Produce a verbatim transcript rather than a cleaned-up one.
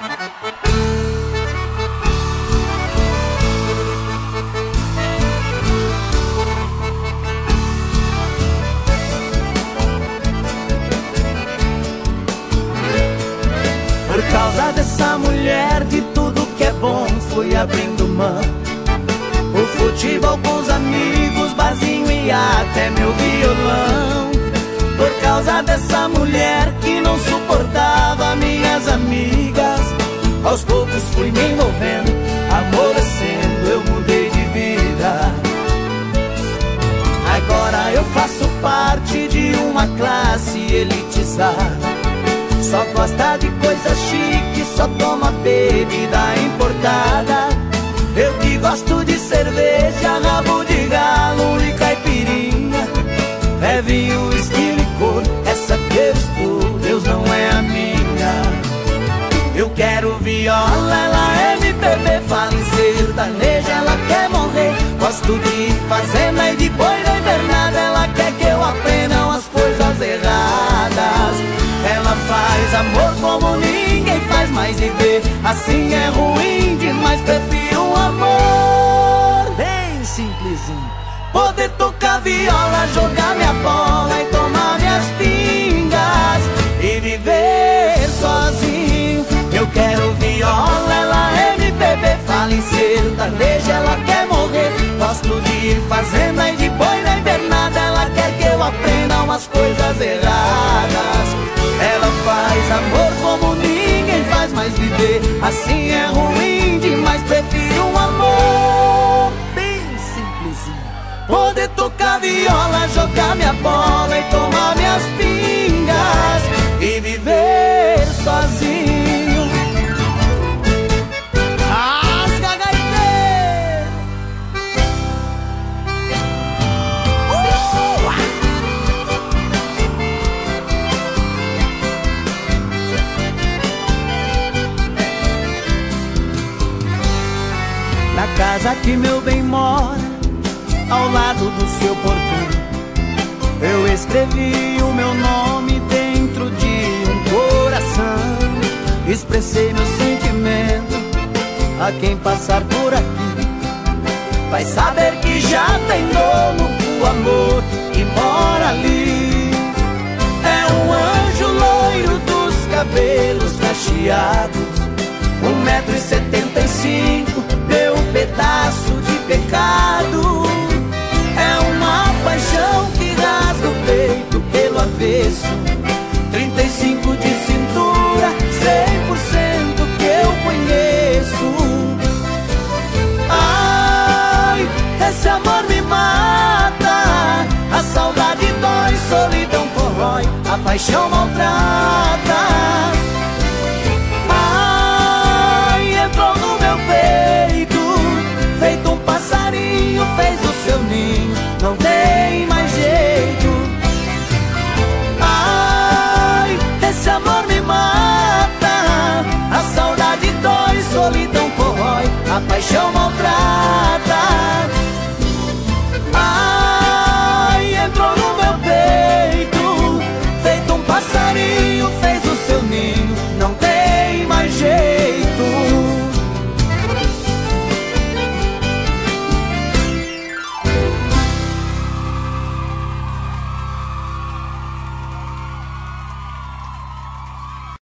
Por causa dessa mulher, de tudo que é bom fui abrindo mão. O futebol com os amigos, barzinho e até meu violão. Por causa dessa mulher que não suportava minhas amigas, aos poucos fui me envolvendo, amolecendo, eu mudei de vida. Agora eu faço parte de uma classe elitizada, só gosta de coisa chique, só toma bebida importada. Eu que gosto de cerveja, rabo de galo e caipirinha, é vinho, uísque, licor, essa que eu estou, Deus não é a minha. Eu quero viola, ela é M P B, fala em sertaneja, ela quer morrer. Gosto de fazenda e de boi da invernada, ela quer que eu aprenda as coisas erradas. Ela faz amor como ninguém faz, mas viver assim é ruim demais. Prefiro um amor bem simplesinho, poder tocar viola, jogar minha bola e tomar minhas pingas e viver sozinho. Eu quero viola, ela é M P B, fala em sertaneja, ela quer morrer. Gosto de ir fazenda e de boi na invernada, ela quer que eu aprenda umas coisas erradas. Ela faz amor como ninguém faz, mas viver assim é ruim demais. Prefiro um amor bem simplesinho, poder tocar viola, jogar minha bola e tomar minhas pingas e viver sozinho. Rasga, gaiteiro! Uh! Na casa que meu bem mora, ao lado do seu portão, eu escrevi o meu nome dentro de um coração. Expressei meu sentimento a quem passar por aqui, vai saber que já tem dono o amor que mora ali. É um anjo loiro dos cabelos cacheados, um metro e setenta e cinco, meu pedaço de pecado. É uma paixão que rasga o peito pelo avesso, trinta e cinco de cintura, cem por cento que eu conheço. Ai, esse amor me mata, a saudade dói, solidão corrói, a paixão maltrata.